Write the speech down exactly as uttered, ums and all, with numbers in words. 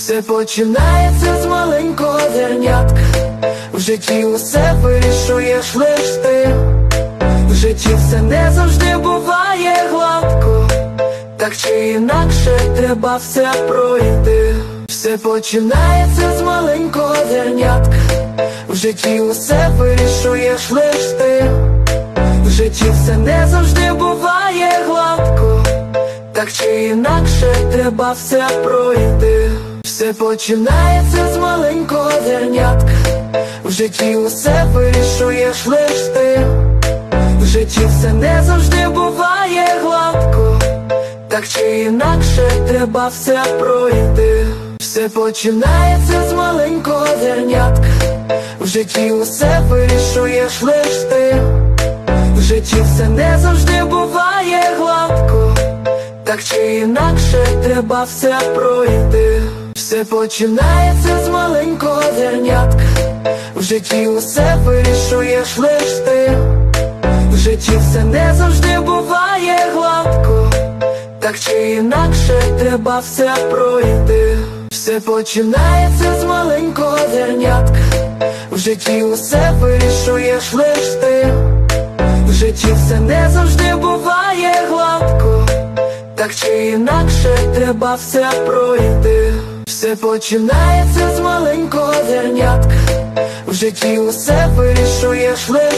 Все починається з маленького зернятка. В житті усе вирішуєш лиш ти. В житті все не завжди буває гладко, так чи інакше треба все пройти. Все починається з маленького зернятка. В житті усе вирішуєш лиш ти. В житті все не завжди буває гладко, так чи інакше треба все пройти. Все починається з маленького зернятка. В житті усе вирішуєш лиш ти. В житті все не завжди буває гладко, так чи інакше треба все пройти. Все починається з маленького зернятка. В житті усе вирішуєш лиш ти. В житті все не завжди буває гладко, так чи інакше треба все пройти. Все починається з маленького зернятка. В житті усе вирішуєш лиш ти. В житті все не завжди буває гладко, так чи інакше треба все пройти. Все починається з маленького зернятка. В житті усе вирішуєш лиш ти. В житті все не завжди буває гладко, так чи інакше треба все пройти. Все починається з маленького зернятка. В житті усе вирішуєш лиш